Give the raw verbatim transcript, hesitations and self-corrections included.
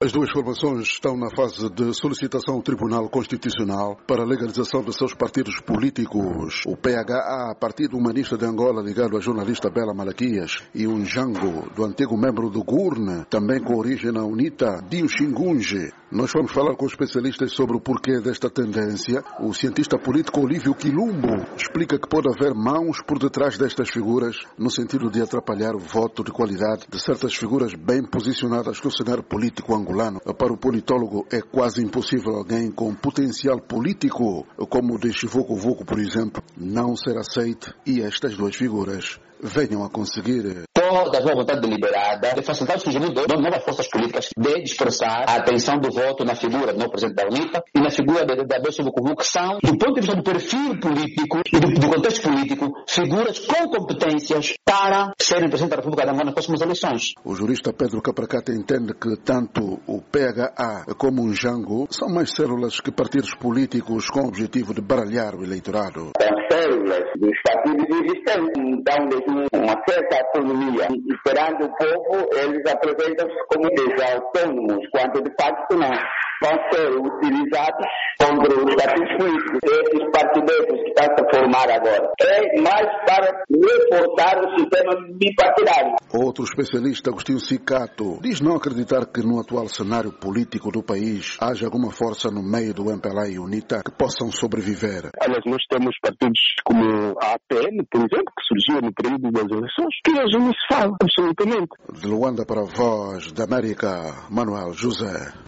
As duas formações estão na fase de solicitação ao Tribunal Constitucional para a legalização de seus partidos políticos. O P H A, Partido Humanista de Angola, ligado à jornalista Bela Malaquias, e o Njango, do antigo membro do G U R N, também com origem na UNITA, Dio Xingunge. Nós vamos falar com especialistas sobre o porquê desta tendência. O cientista político Olívio Quilumbo explica que pode haver mãos por detrás destas figuras, no sentido de atrapalhar o voto de qualidade de certas figuras bem posicionadas no cenário político angolano. Para o politólogo, é quase impossível alguém com potencial político, como o de Chivuco Vuco, por exemplo, não ser aceite e estas duas figuras venham a conseguir. Toda a vontade deliberada de facilitar o surgimento de novas forças políticas, de dispersar a atenção do voto na figura do novo presidente da UNITA e na figura de, de, de Abel Chivuco Vuco, que são, do ponto de vista do perfil político e do, do contexto político, figuras com competências para serem presidente da República de Angola nas próximas eleições. O jurista Pedro Capracata entende que tanto o P H A como o Njango são mais células que partidos políticos com o objetivo de baralhar o eleitorado. São células dos partidos existentes, então uma certa autonomia. E perante o povo, eles apresentam-se como autônomos, quando de facto não. Vão ser utilizados contra os partidos políticos. Esses partidos que estão a formar agora é mais para reforçar o sistema bipartidário. Outro especialista, Agostinho Cicato, diz não acreditar que no atual cenário político do país haja alguma força no meio do M P L A e UNITA que possam sobreviver. Aliás, nós temos partidos como a A P N, por exemplo, que surgiu no período das eleições, que hoje não se fala, absolutamente. De Luanda para a Voz da América, Manuel José.